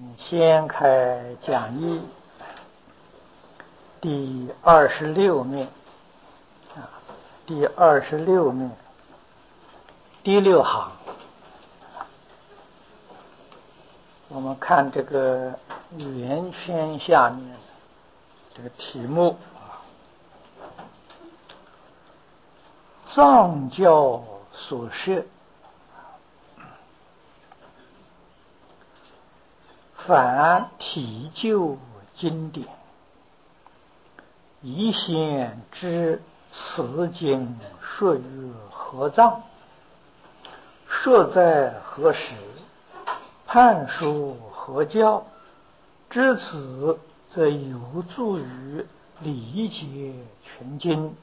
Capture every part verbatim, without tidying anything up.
先开讲义第二十六面啊，第二十六面第六行，我们看这个圆圈下面这个题目啊，藏教所设，凡体旧经典，宜先知此经说于何藏，说在何时，判书何教，知此则有助于理解全经。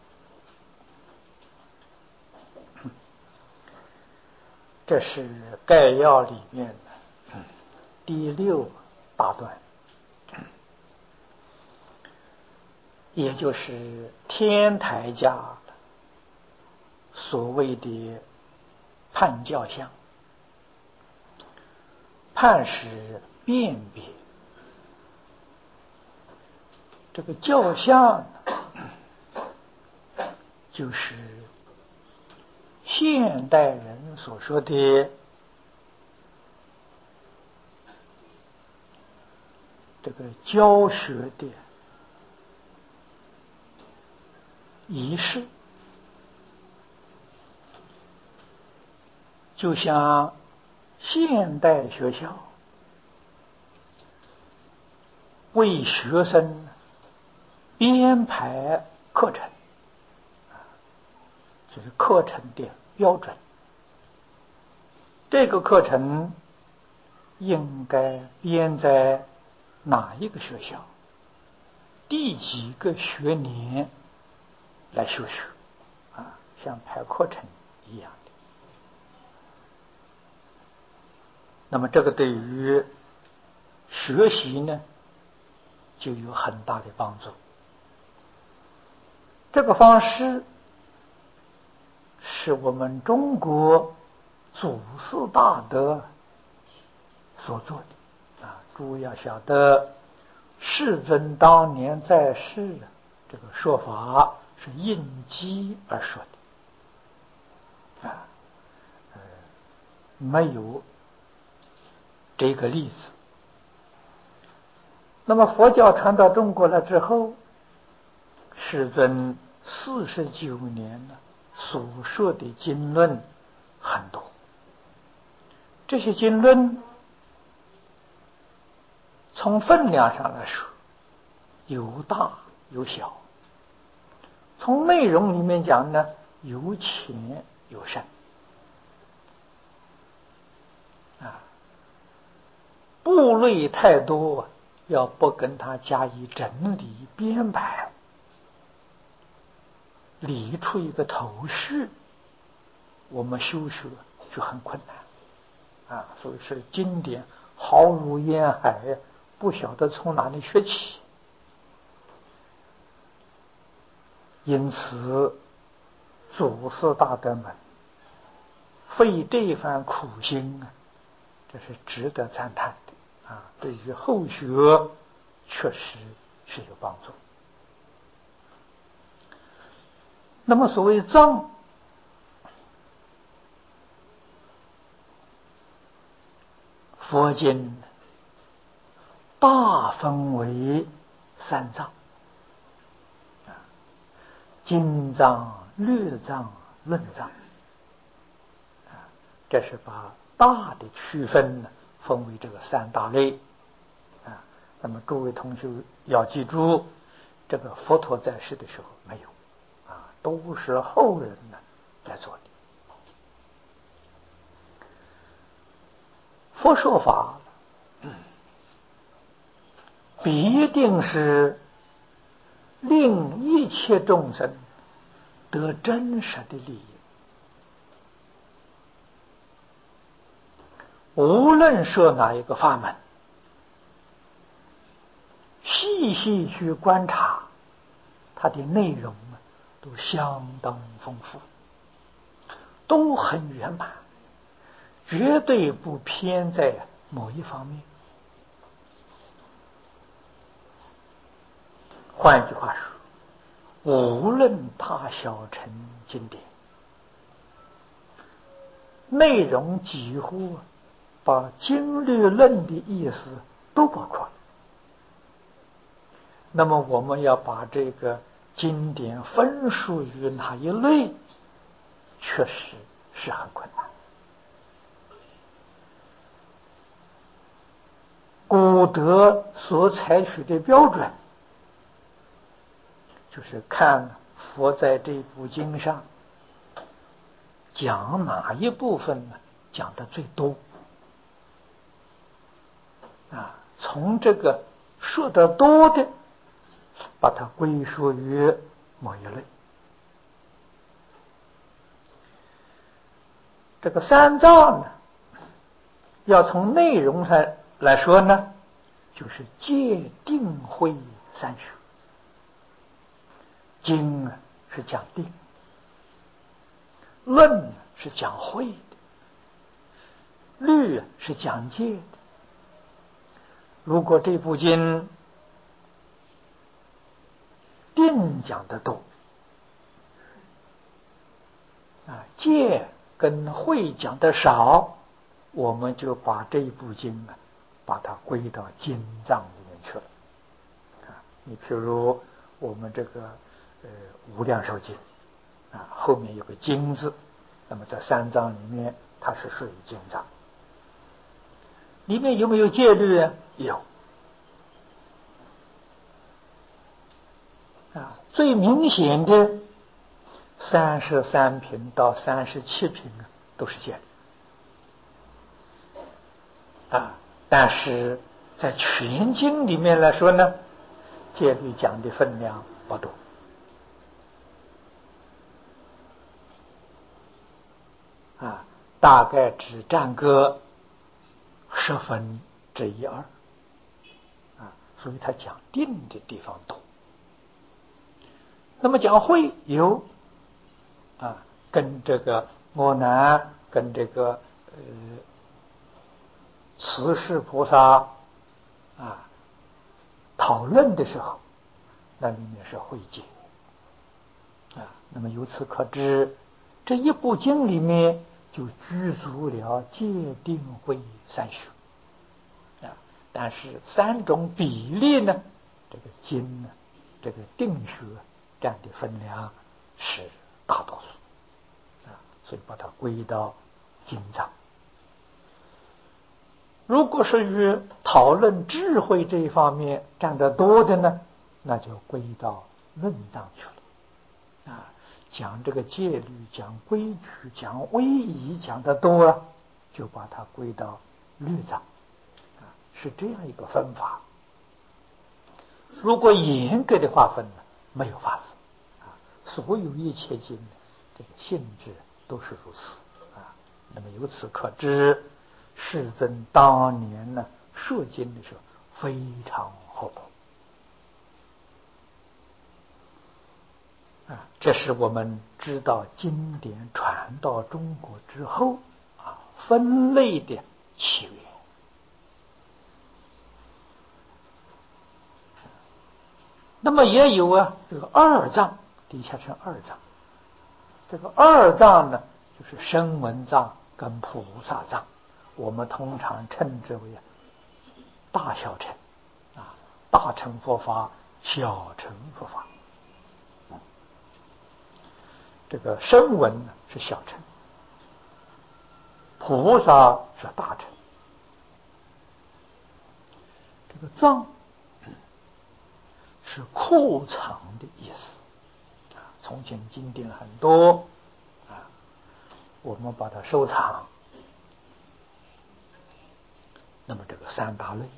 这是概要里面的第六大段，也就是天台家所谓的判教相。判是辨别，这个教相就是现代人所说的这个教学的仪式，就像现代学校为学生编排课程，就是课程的标准。这个课程应该编在哪一个学校，第几个学年来修学啊，像排课程一样的。那么这个对于学习呢就有很大的帮助。这个方式是我们中国祖师大德所做的啊。诸位要晓得，世尊当年在世，这个说法是应机而说的啊，呃，没有这个例子。那么佛教传到中国来之后，世尊四十九年呢，所说的经论很多。这些经论从分量上来说，有大有小；从内容里面讲呢，有浅有深啊，部类太多，要不跟它加以整理编排，理出一个头绪，我们修学就很困难啊。所以是经典浩如烟海，不晓得从哪里学起。因此祖师大德们费这番苦心啊，这是值得赞叹的啊，对于后学确实是有帮助。那么所谓藏，佛经大分为三藏，经藏、略藏、论藏，这是把大的区分呢分为这个三大类啊。那么诸位同学要记住，这个佛陀在世的时候没有啊，都是后人呢在做的。佛说法必定是令一切众生得真实的利益，无论说哪一个法门，细细去观察，它的内容都相当丰富，都很圆满，绝对不偏在某一方面换句话说，无论大小乘经典，内容几乎把经律论的意思都包括了。那么我们要把这个经典分属于哪一类，确实是很困难。古德所采取的标准，就是看佛在这部经上讲哪一部分呢，讲的最多啊，从这个说得多的，把它归属于某一类。这个三藏呢，要从内容上来说呢，就是戒定慧三学。经啊是讲定，论是讲慧的，律是讲戒的。如果这部经定讲得多啊，戒跟慧讲得少，我们就把这部经啊，把它归到经藏里面去了啊。你譬如我们这个呃无量寿经啊，后面有个经字，那么在三藏里面它是属于经藏。里面有没有戒律啊？有啊，最明显的三十三品到三十七品啊，都是戒律啊。但是在全经里面来说呢，戒律讲的分量不多啊，大概只占个十分之一二啊，所以他讲定的地方多。那么讲慧有啊，跟这个我南跟这个呃慈氏菩萨啊讨论的时候，那里面是慧戒啊。那么由此可知，这一部经里面就具足了戒定慧三学啊。但是三种比例呢，这个经呢，这个定学占的分量是大多数啊，所以把它归到经藏。如果是与讨论智慧这一方面占得多的呢，那就归到论藏去了啊。讲这个戒律、讲规矩、讲威仪讲得多了，就把它归到律藏啊，是这样一个分法。如果严格的划分呢，没有法子啊。所有一切经这个性质都是如此啊。那么由此可知，世尊当年呢设经的时候非常活泼啊，这是我们知道经典传到中国之后啊分类的起源。那么也有啊，这个二藏，底下是二藏。这个二藏呢，就是声闻藏跟菩萨藏，我们通常称之为大小乘啊，大乘佛法、小乘佛法。这个声闻呢是小乘，菩萨是大乘。这个藏是库藏的意思啊。从前经典很多啊，我们把它收藏。那么这个三大类，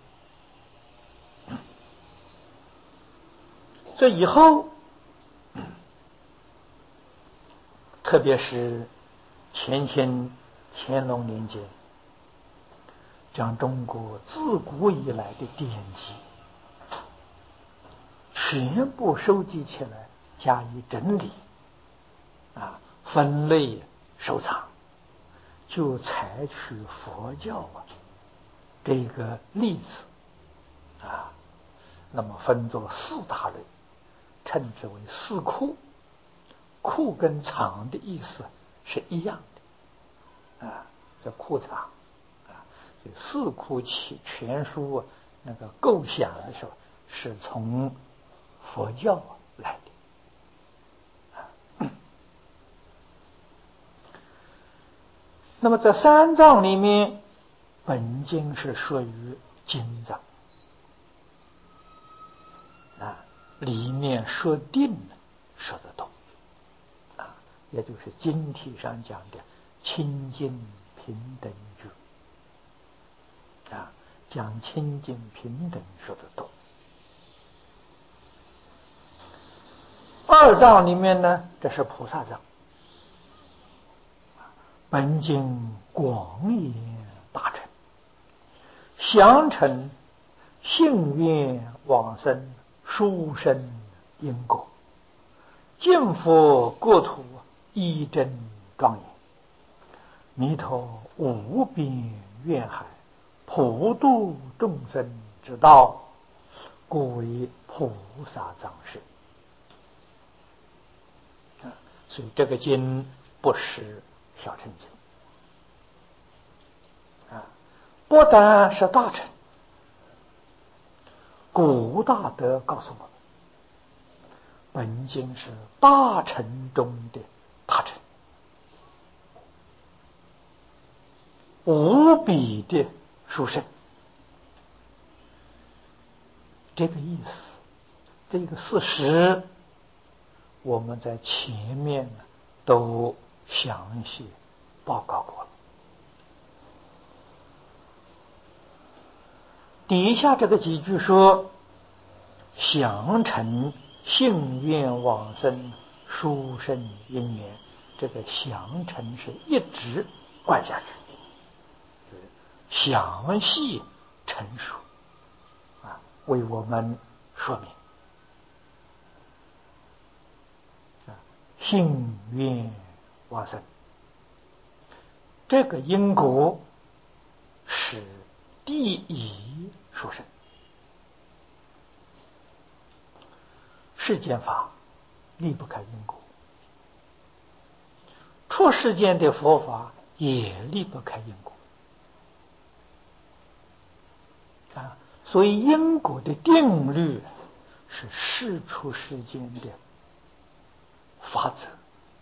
这以后，特别是乾清乾隆年间，将中国自古以来的典籍全部收集起来，加以整理啊，分类收藏，就采取佛教啊这个例子啊，那么分作四大类称之为四库。库跟藏的意思是一样的啊，这库藏啊，所以四库起全书那个构想的时候，是从佛教来的。那么在三藏里面，本经是属于经藏啊，里面说定了说得多啊，也就是经体上讲的清净平等觉啊，讲清净平等说得多。二藏里面呢，这是菩萨藏。本经广言大乘，详陈幸愿往生殊胜因果，净佛国土一真庄严，弥陀无边愿海，普度众生之道，故为菩萨藏身。所以这个经不是小乘经啊，不但是大乘。古大德告诉我们，本经是大乘中的大乘，无比的殊胜。这个意思，这个事实，我们在前面都详细报告过了。底下这个几句说详陈幸愿往生殊胜因缘，这个详陈是一直贯下去，详细陈述啊，为我们说明啊，幸愿往生这个因果是第一殊胜。世间法离不开因果，出世间的佛法也离不开因果啊，所以因果的定律是世出世间的法则，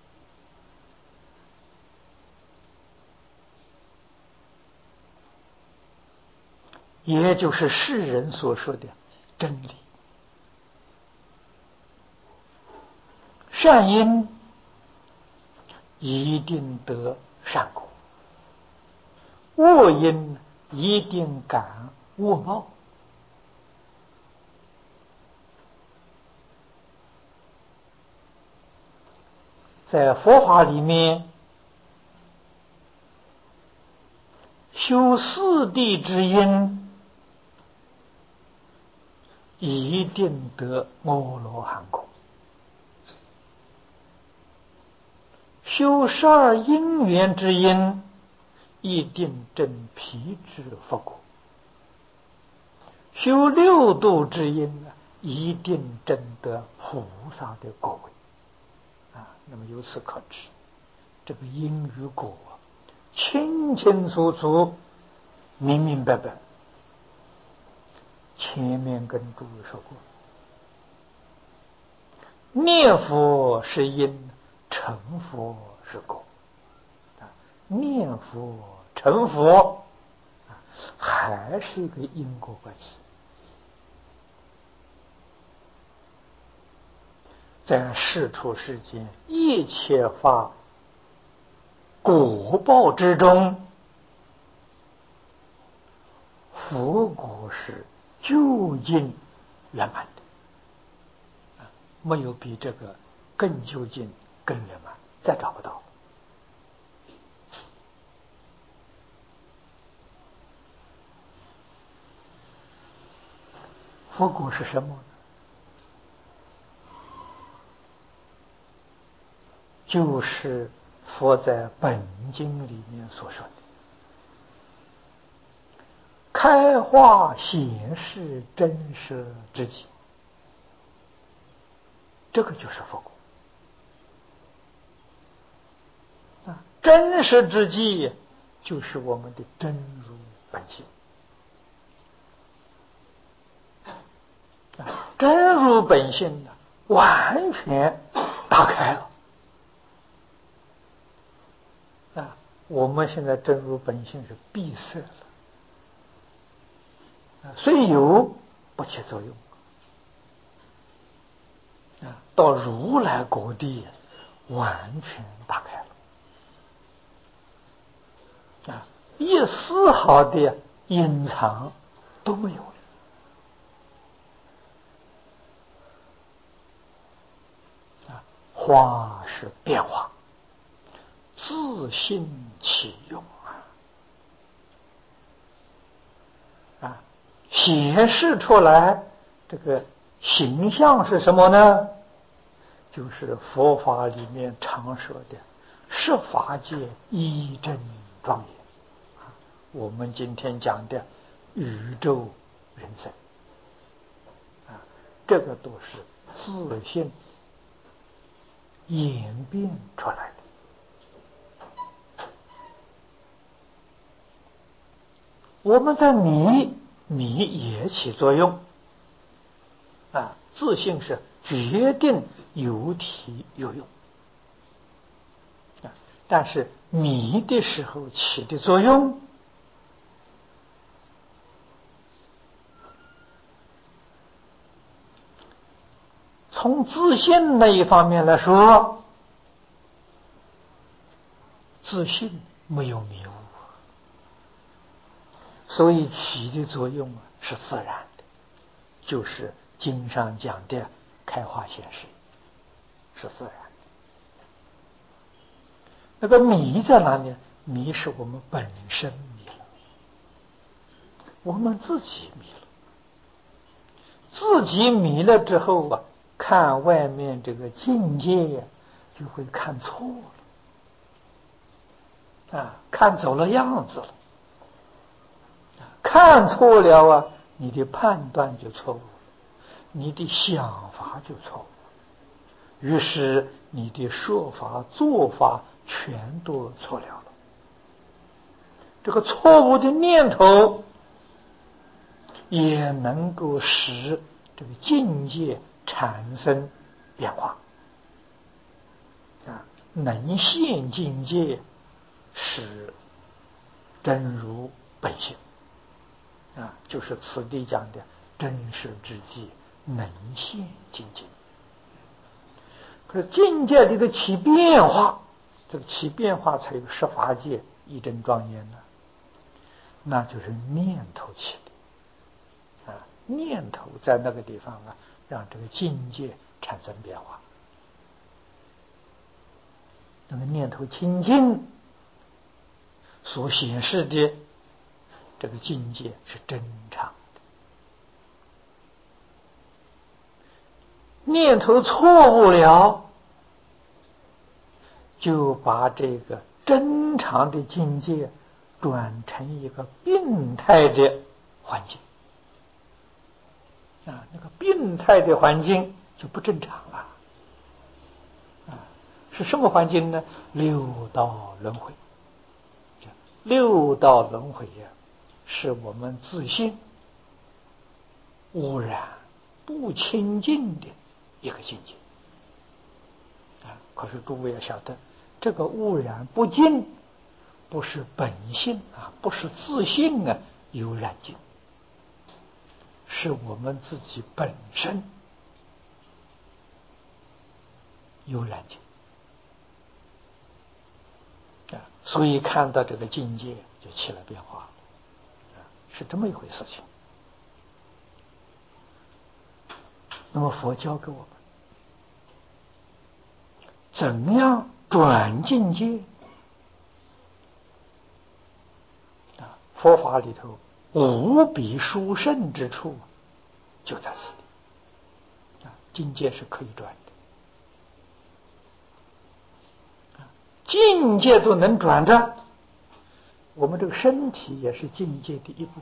也就是世人所说的真理。善因一定得善果，恶因一定感恶报。在佛法里面，修四谛之因，一定得阿罗汉果；修十二因缘之因，一定证辟支佛果；修六度之因，一定证得菩萨的果位。啊，那么由此可知，这个因与果清清楚楚、明明白白。前面跟诸位说过，念佛是因，成佛是果。念佛成佛还是一个因果关系。在世出世间一切法果报之中，佛果是究竟圆满的，没有比这个更究竟、更圆满，再找不到。佛果是什么呢？就是佛在本经里面所说的开化显示真实之际， 这个就是佛果啊！真实之际，就是我们的真如本性啊！真如本性呢，完全打开了啊！我们现在真如本性是闭塞了啊，虽有不起作用啊，到如来果地完全打开了啊，一丝毫的隐藏都没有了啊，花是变化，自性其用啊啊，显示出来这个形象是什么呢？就是佛法里面常说的十法界一真庄严，我们今天讲的宇宙人生啊，这个都是自性演变出来的。我们在迷，迷也起作用啊，自性是决定有体有用啊，但是迷的时候起的作用，从自性那一方面来说，自性没有迷雾，所以起的作用啊是自然的，就是经上讲的开化显示，是自然的。那个迷在哪里？迷是我们本身迷了，我们自己迷了，自己迷了之后啊，看外面这个境界就会看错了啊，看走了样子了，看错了啊，你的判断就错误了，你的想法就错误了，于是你的说法做法全都错了了。这个错误的念头也能够使这个境界产生变化啊，能现境界是真如本性啊，就是此地讲的真实之际能现境界。可是境界里的起变化，这个起变化才有十法界一真庄严呢，那就是念头起的啊，念头在那个地方啊，让这个境界产生变化。那个念头清净所显示的这个境界是真常的，念头错误了，就把这个真常的境界转成一个病态的环境啊，那个病态的环境就不正常了啊。是什么环境呢？六道轮回。六道轮回呀，是我们自性污染不清净的一个境界啊。可是诸位要晓得，这个污染不净不是本性啊，不是自性啊有染净，是我们自己本身有染净啊，所以看到这个境界就起了变化啊，是这么一回事情。那么佛教给我们怎样转境界啊？佛法里头无比殊胜之处就在这里啊，境界是可以转的，境界都能转的，我们这个身体也是境界的一部分。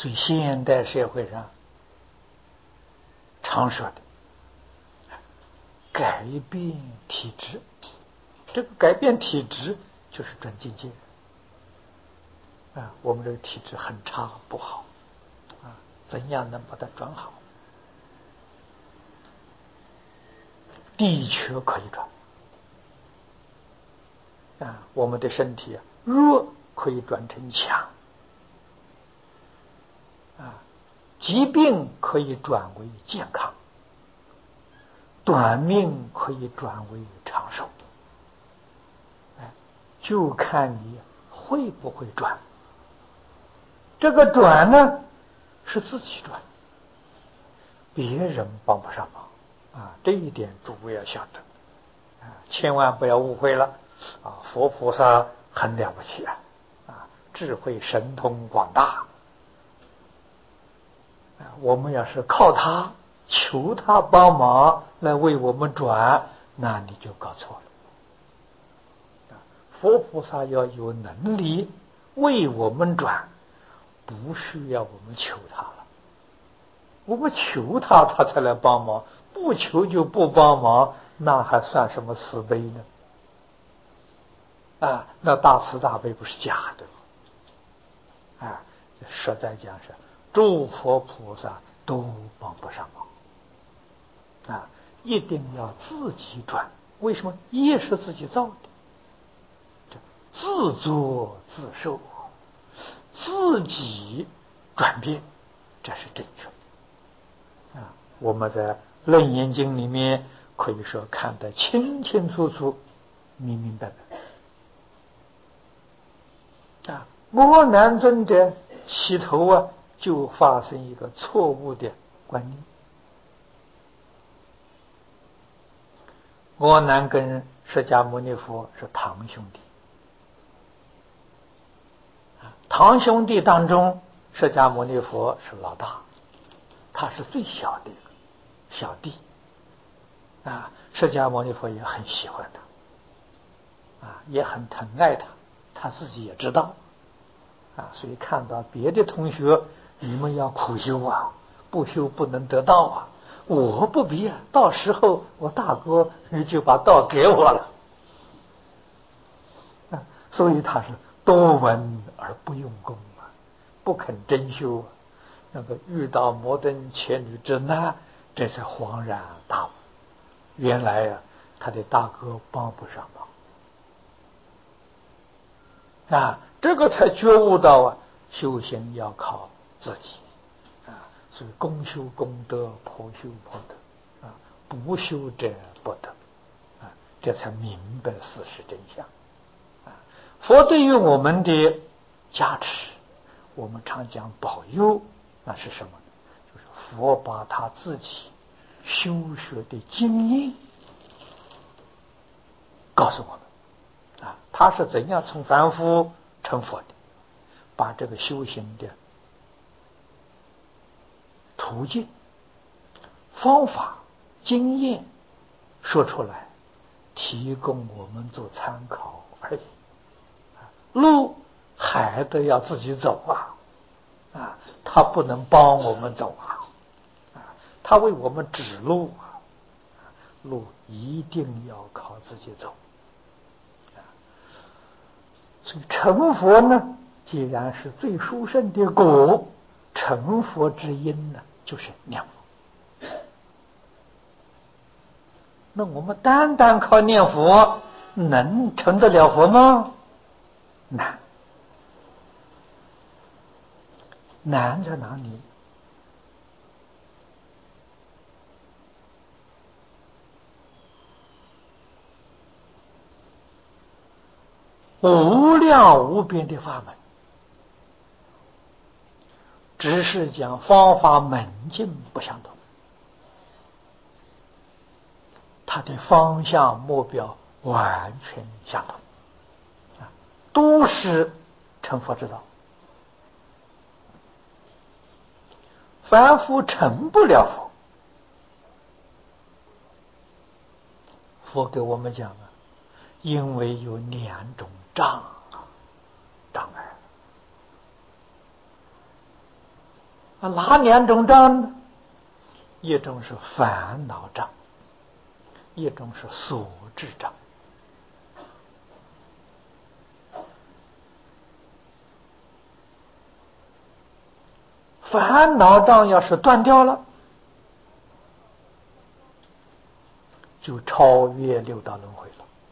所以现代社会上常说的改变体质，这个改变体质就是转境界啊。我们这个体质很差不好啊，怎样能把它转好？的确可以转啊。我们的身体啊，弱可以转成强啊，疾病可以转为健康，短命可以转为长寿，哎，就看你会不会转。这个转呢，是自己转，别人帮不上忙啊，这一点诸位要晓得啊，千万不要误会了啊！佛菩萨很了不起啊，啊，智慧神通广大啊，我们要是靠他求他帮忙来为我们转，那你就搞错了。佛菩萨要有能力为我们转，不需要我们求他了。我们求他，他才来帮忙；不求就不帮忙，那还算什么慈悲呢？啊，那大慈大悲不是假的啊！实在讲是诸佛菩萨都帮不上忙啊！一定要自己转。为什么？业是自己造的，自作自受，自己转变，这是正确的啊！我们在《楞严经》里面可以说看得清清楚楚、明明白白啊！阿难尊者起头啊，就发生一个错误的观念。阿难跟释迦牟尼佛是堂兄弟，堂兄弟当中，释迦牟尼佛是老大，他是最小的一个小弟啊。释迦牟尼佛也很喜欢他啊，也很疼爱他，他自己也知道啊。所以看到别的同学，你们要苦修啊，不修不能得道啊。我不必啊，到时候我大哥就把道给我了啊。所以他是多闻而不用功啊，不肯真修啊。那个遇到摩登伽女之难，这才恍然大悟，原来呀、啊，他的大哥帮不上忙啊，这个才觉悟到啊，修行要靠自己啊，所以公修功德，婆修婆德啊，不修者不得啊，这才明白事实真相啊。佛对于我们的加持，我们常讲保佑，那是什么？就是佛把他自己修学的经验告诉我们啊，他是怎样从凡夫成佛的，把这个修行的途径、方法、经验说出来，提供我们做参考而已。路还得要自己走啊，啊，他不能帮我们走啊，啊，他为我们指路啊，路一定要靠自己走。所以成佛呢，既然是最殊胜的果，成佛之因呢，就是念佛。那我们单单靠念佛，能成得了佛吗？难。难在哪里？无量无边的法门，只是讲方法门径不相同，它的方向目标完全相同啊，都是成佛之道。凡夫成不了佛，佛给我们讲啊，因为有两种障障碍啊，哪两种障呢？一种是烦恼障，一种是所知障。烦恼障要是断掉了，就超越六道轮回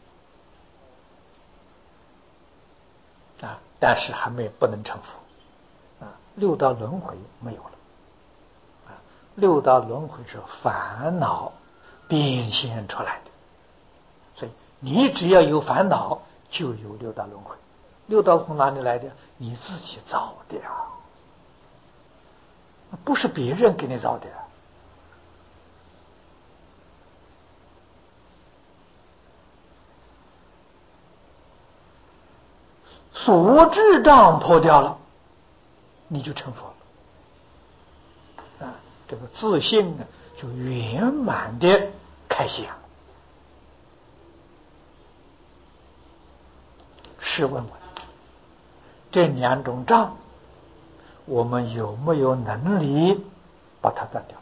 了啊！但是还没不能成佛啊！六道轮回没有了啊！六道轮回是烦恼变现出来的，所以你只要有烦恼，就有六道轮回。六道从哪里来的？你自己造的啊！不是别人给你造的。所知障破掉了，你就成佛了啊！这个自信呢，就圆满的开显。试问问，这两种障，我们有没有能力把它断掉？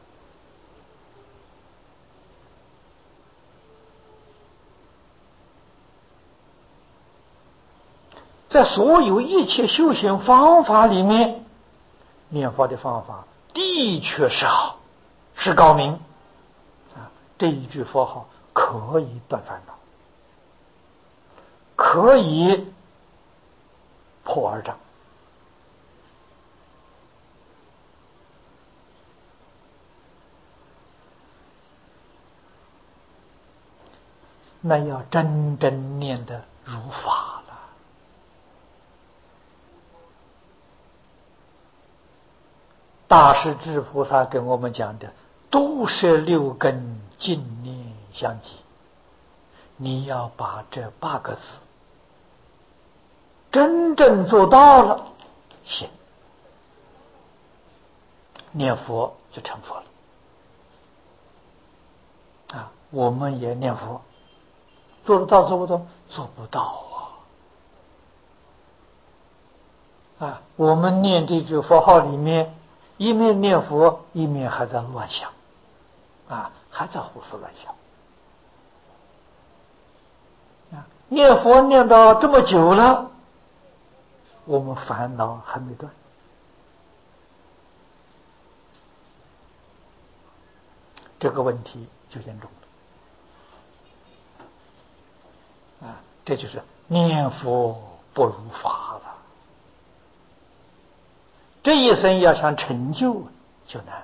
在所有一切修行方法里面，念佛的方法的确是好，是高明啊！这一句佛号可以断烦恼，可以破二障。那要真正念得如法了。大势至菩萨跟我们讲的，都是六根净念相继。你要把这八个字真正做到了，行，念佛就成佛了啊！我们也念佛，做得到做不到？做不到啊！啊，我们念这句佛号里面，一面念佛，一面还在乱想，啊，还在胡思乱想。啊，念佛念到这么久了，我们烦恼还没断，这个问题就严重了。啊，这就是念佛不如法了。这一生要想成就就难，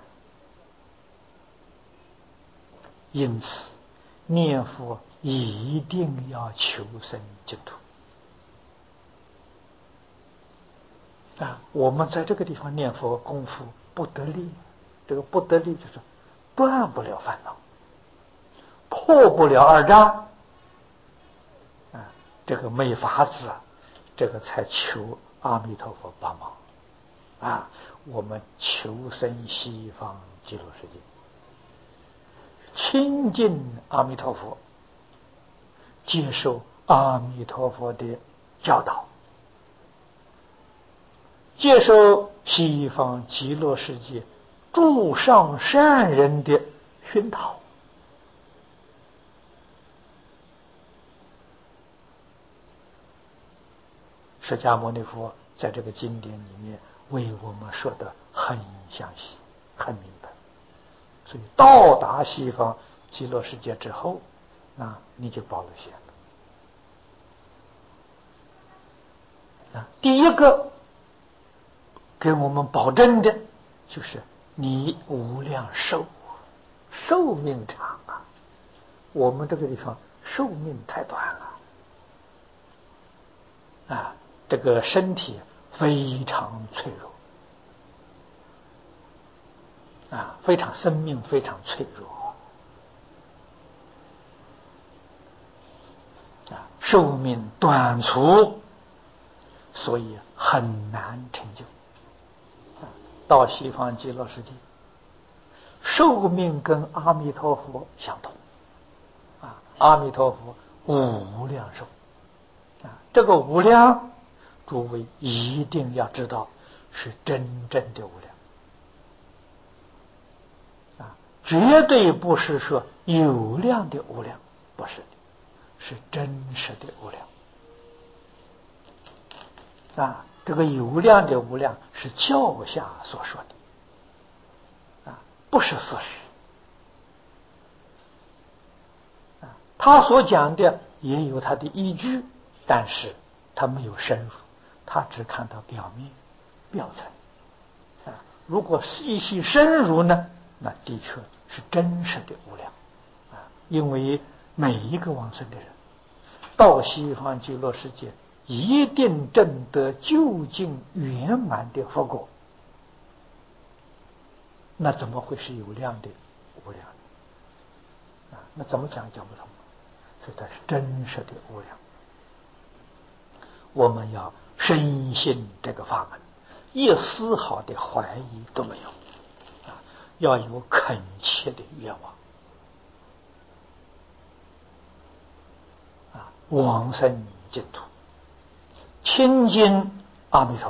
因此念佛一定要求生净土啊！我们在这个地方念佛功夫不得力，这个不得力就是断不了烦恼，破不了二障啊！这个没法子啊，这个才求阿弥陀佛帮忙啊！我们求生西方极乐世界，亲近阿弥陀佛，接受阿弥陀佛的教导，接受西方极乐世界诸上善人的熏陶。释迦牟尼佛在这个经典里面为我们说的很详细，很明白。所以到达西方极乐世界之后，那你就保了险了。啊，第一个给我们保证的就是你无量寿，寿命长啊！我们这个地方寿命太短了啊，这个身体非常脆弱啊，非常生命非常脆弱啊，寿命短促，所以很难成就。到西方极乐世界，寿命跟阿弥陀佛相同啊，阿弥陀佛无量寿啊，这个无量，诸位一定要知道是真正的无量绝对不是说有量的无量，不是的，是真实的无量。啊，这个有量的无量是教下所说的，啊，不是事实。啊，他所讲的也有他的依据，但是他没有深入，他只看到表面、表层。啊，如果细细深入呢，那的确是真实的无量。啊，因为每一个往生的人到西方极乐世界，一定证得究竟圆满的佛果，那怎么会是有量的无量啊？那怎么讲讲不通？所以它是真实的无量。我们要深信这个法门，一丝毫的怀疑都没有啊！要有恳切的愿望啊，往生净土，亲近阿弥陀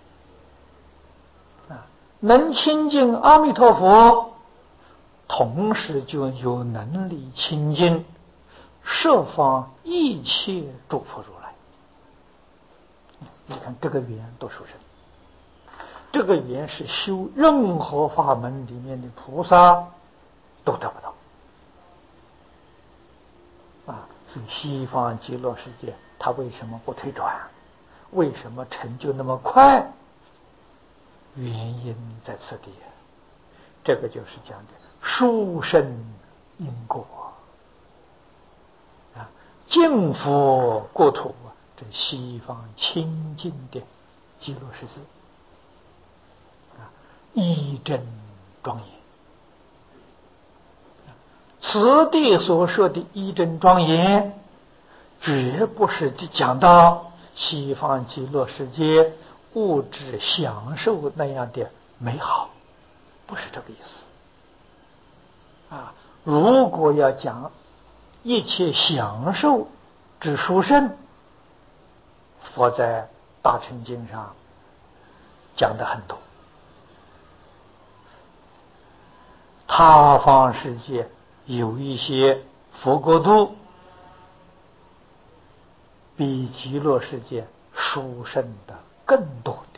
佛啊，能亲近阿弥陀佛，同时就有能力亲近十方一切诸佛如来。你看这个缘多殊胜，这个缘是修任何法门里面的菩萨都得不到啊！所以西方极乐世界它为什么不退转？为什么成就那么快？原因在此地，这个就是讲的殊胜因果啊，净佛国土啊，这西方清净的极乐世界啊，一真庄严。此地所说的一真庄严，绝不是讲到西方极乐世界物质享受那样的美好，不是这个意思啊。如果要讲一切享受之殊胜，佛在大乘经上讲的很多，他方世界有一些佛国度比极乐世界殊胜的更多的，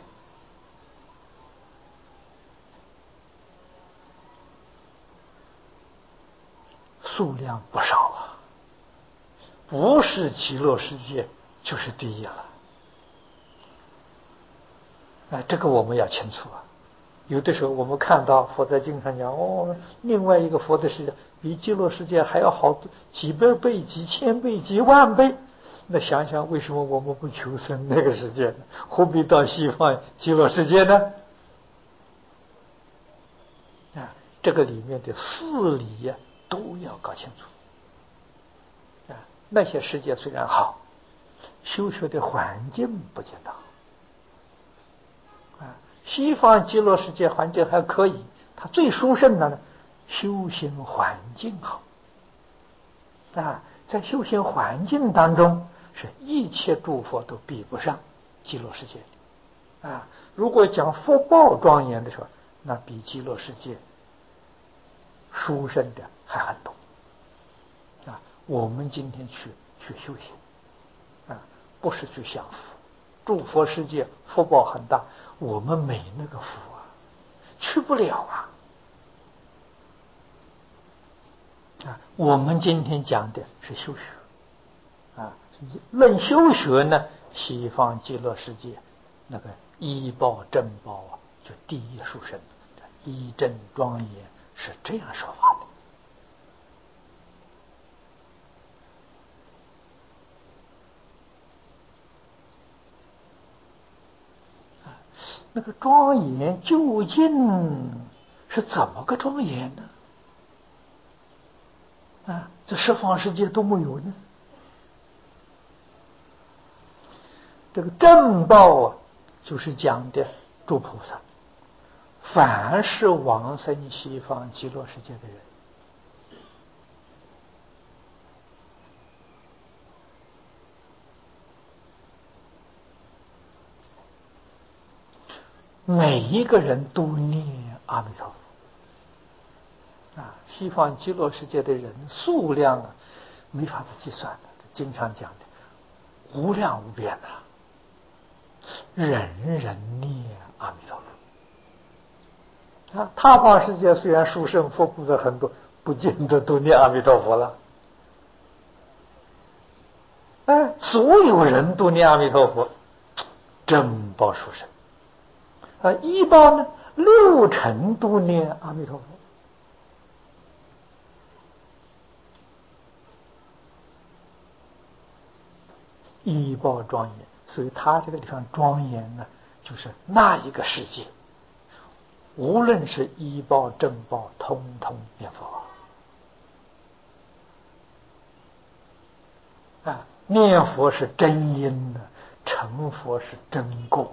数量不少啊！不是极乐世界就是第一了。啊，这个我们要清楚啊！有的时候我们看到佛在经上讲，哦，另外一个佛的世界比极乐世界还要好几百倍、几千倍、几万倍。那想想为什么我们不求生那个世界呢？何必到西方极乐世界呢？啊，这个里面的事理呀、啊，都要搞清楚。啊，那些世界虽然好，修学的环境不见得好。啊，西方极乐世界环境还可以，它最殊胜的呢，修行环境好。啊，在修行环境当中，是一切诸佛都比不上极乐世界。啊，如果讲福报庄严的时候，那比极乐世界殊胜的还很多。啊，我们今天去去修行，啊，不是去享福。诸佛世界福报很大，我们没那个福啊，去不了啊。啊，我们今天讲的是修学，啊，论修学呢，西方极乐世界那个依报正报啊，就第一殊胜，一真庄严是这样说法的。啊，那个庄严究竟是怎么个庄严呢？啊，这十方世界都没有呢。这个正报啊，就是讲的诸菩萨，凡是往生西方极乐世界的人，每一个人都念阿弥陀啊，西方极乐世界的人数量啊，没法子计算的，经常讲的无量无边呐、啊，人人念阿弥陀佛啊。他方世界虽然殊胜佛菩萨很多，不见得都念阿弥陀佛了。哎，所有人都念阿弥陀佛，真报殊胜啊！一报呢，六成都念阿弥陀佛。一报庄严，所以他这个地方庄严呢，就是那一个世界，无论是医报正报，通通念佛啊！念佛是真因呢，成佛是真果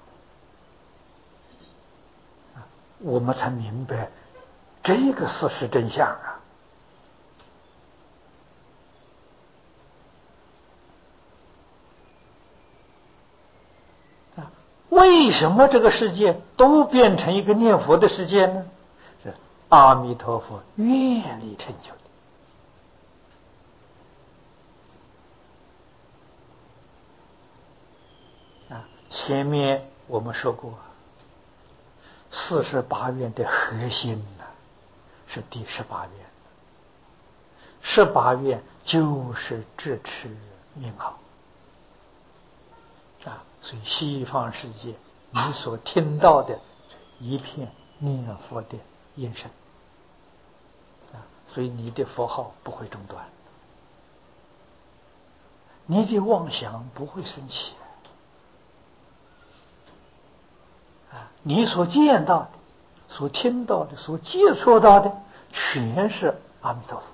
啊！我们才明白这个事实真相啊！为什么这个世界都变成一个念佛的世界呢？是阿弥陀佛愿力成就的啊！前面我们说过，四十八愿的核心呢是第十八愿，十八愿就是智持名号啊！所以西方世界你所听到的一片念佛的音声啊，所以你的佛号不会中断，你的妄想不会升起啊！你所见到的、所听到的、所接触到的，全是阿弥陀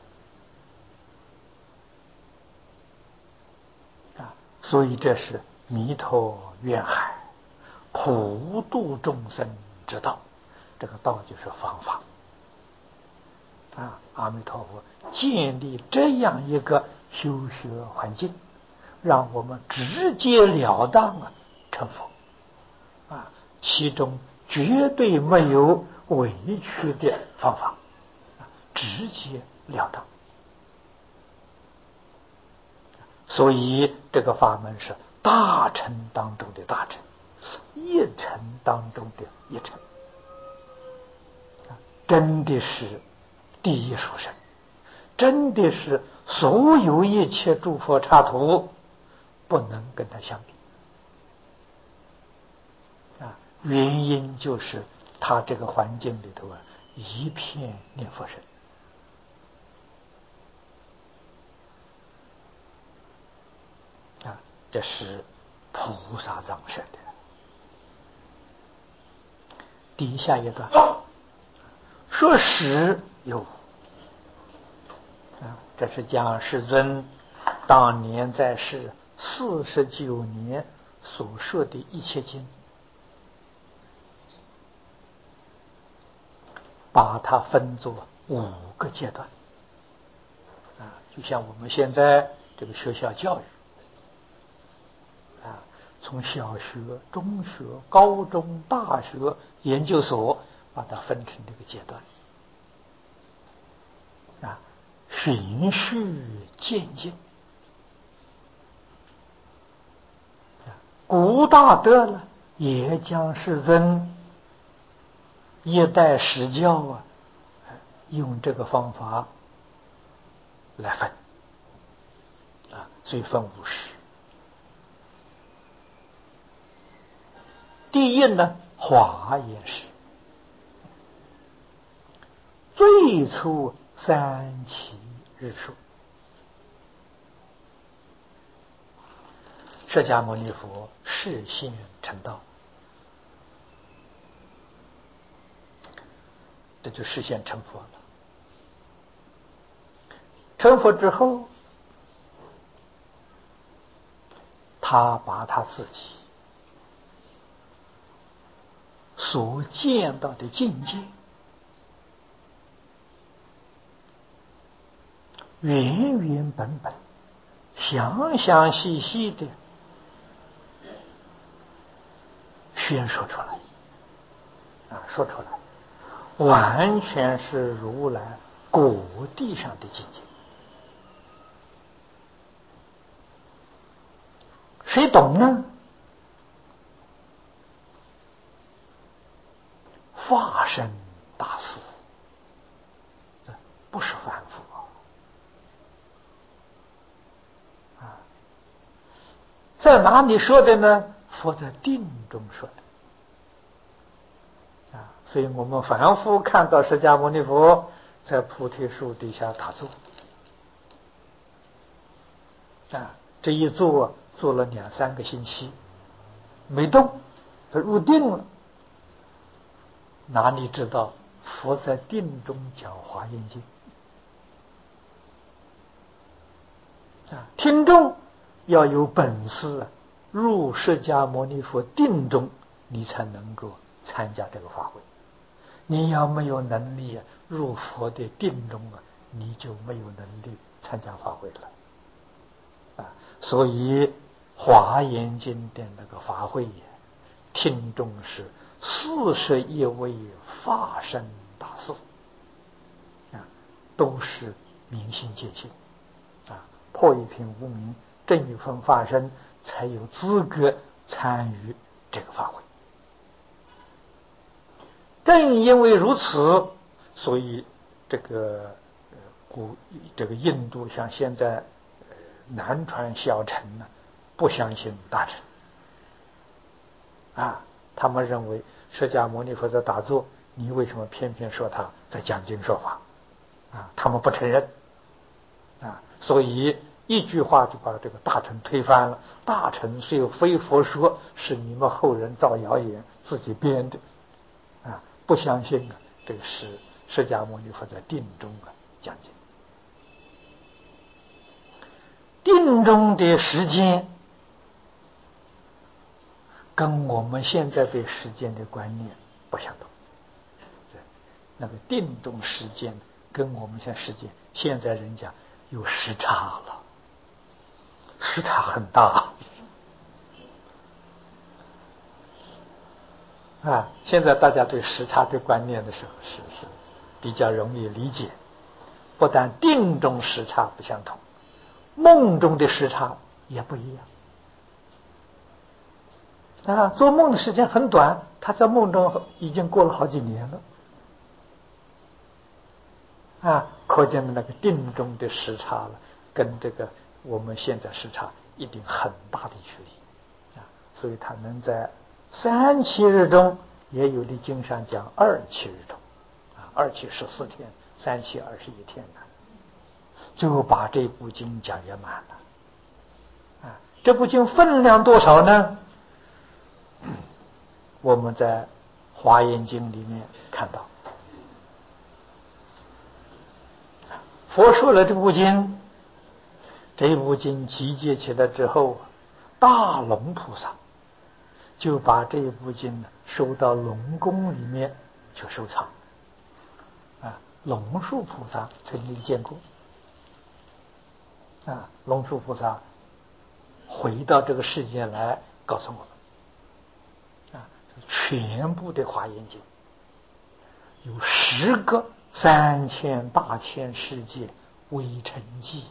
佛啊！所以这是弥陀愿海，普度众生之道。这个道就是方法啊！阿弥陀佛建立这样一个修学环境，让我们直截了当啊成佛啊！其中绝对没有委屈的方法，直截了当。所以这个法门是大乘当中的大乘，一乘当中的一乘，真的是第一殊胜，真的是所有一切诸佛刹土不能跟它相比啊！原因就是它这个环境里头啊，一片念佛声啊，这是菩萨藏身的。底下一段说实有啊，这是讲世尊当年在世四十九年所说的一切经，把它分作五个阶段啊，就像我们现在这个学校教育啊，从小学、中学、高中、大学、研究所，把它分成这个阶段啊，循序渐进啊。古大德呢，也将世尊一代实教啊，用这个方法来分啊，所以分五十。第一呢，华严时，最初三期日数，释迦牟尼佛示现成道，这就实现成佛了。成佛之后，他把他自己所见到的境界原原本本、详详细细的宣说出来啊，说出来， 完全是如来果地上的境界。谁懂呢？化身大士，不是凡夫啊！在哪里说的呢？佛在定中说的啊！所以我们凡夫看到释迦牟尼佛在菩提树底下打坐啊，这一坐坐了两三个星期没动，他入定了。哪里知道佛在定中讲华严经啊？听众要有本事入释迦牟尼佛定中，你才能够参加这个法会。你要没有能力入佛的定中啊，你就没有能力参加法会了啊。所以华严经的那个法会听众是四十一位法身大士啊，都是明心见性啊，破一品无明，正一分法身，才有资格参与这个法会。正因为如此，所以这个古这个印度像现在南传小乘呢，不相信大乘啊，他们认为释迦牟尼佛在打坐，你为什么偏偏说他在讲经说法啊？他们不承认啊，所以一句话就把这个大乘推翻了。大乘虽非佛说，是你们后人造谣言自己编的啊，不相信啊，这个是释迦牟尼佛在定中啊讲经。定中的时间跟我们现在对时间的观念不相同，那个定中时间跟我们现在时间，现在人讲有时差了，时差很大啊！现在大家对时差的观念的时候是是比较容易理解。不但定中时差不相同，梦中的时差也不一样啊！做梦的时间很短，他在梦中已经过了好几年了啊！可见的那个定中的时差了，跟这个我们现在时差一定很大的距离啊！所以他能在三七日中，也有的经上讲二七日中啊，二七十四天，三七二十一天呢，就把这部经讲圆满了啊！这部经分量多少呢？我们在华严经里面看到，佛说了这部经，这部经集结起来之后，大龙菩萨就把这部经收到龙宫里面去收藏啊。龙树菩萨曾经见过啊，龙树菩萨回到这个世界来告诉我们啊，全部的华严经有十个三千大千世界微尘记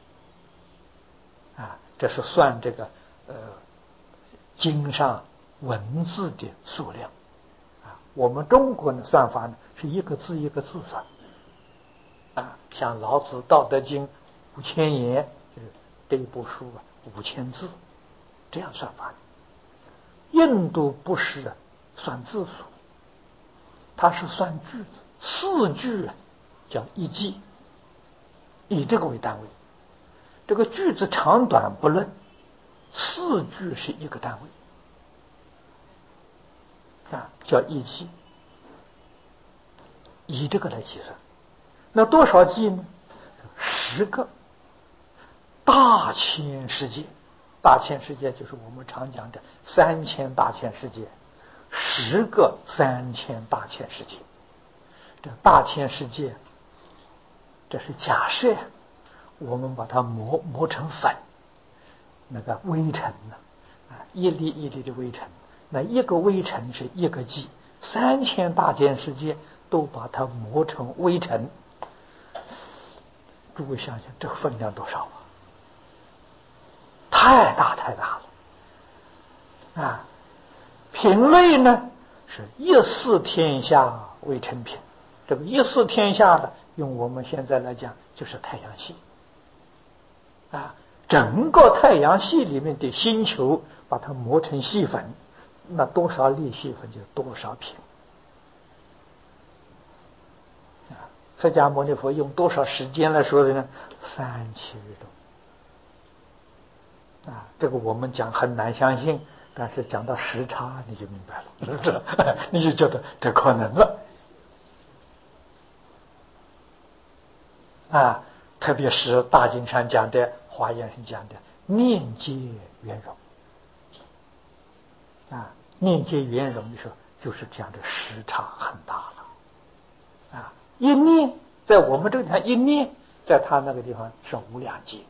啊，这是算这个呃经上文字的数量啊。我们中国的算法呢是一个字一个字算啊，像老子《道德经》五千言，就是这一部书啊五千字，这样算法。印度不是算字数，它是算句子，四句叫一记，以这个为单位。这个句子长短不论，四句是一个单位啊，叫一记，以这个来计算。那多少记呢？十个大千世界，大千世界就是我们常讲的三千大千世界，十个三千大千世界。这大千世界，这是假设我们把它磨磨成粉，那个微尘呢啊，一粒一粒的微尘，那一个微尘是一个 G， 三千大千世界都把它磨成微尘。诸位想想，这个分量多少啊？太大太大了啊！品类呢是一视天下为成品，这个一视天下的，用我们现在来讲就是太阳系啊，整个太阳系里面的星球把它磨成细粉，那多少粒细粉就多少品啊！释迦牟尼佛用多少时间来说的呢？三七日度啊！这个我们讲很难相信，但是讲到时差你就明白了，是不是？你就觉得这可能了啊！特别是大经上讲的，华严上讲的念皆圆融啊，念皆圆融的时候，就是讲的时差很大了啊！一念在我们这个地方一念，在他那个地方是无量劫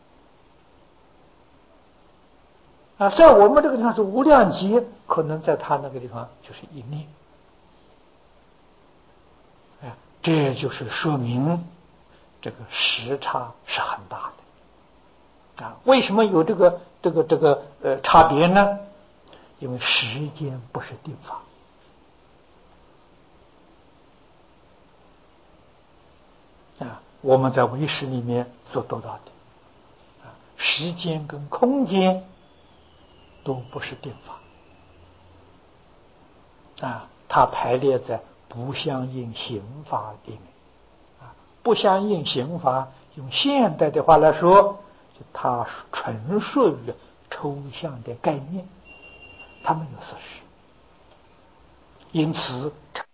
啊，在我们这个地方是无量劫，可能在他那个地方就是一念啊，这就是说明这个时差是很大的啊。为什么有这个这个这个呃差别呢？因为时间不是定法啊，我们在唯识里面所得到的啊，时间跟空间都不是定法啊，它排列在不相应刑法里面啊，不相应刑法，用现代的话来说，就它纯属于抽象的概念，它没有事实，因此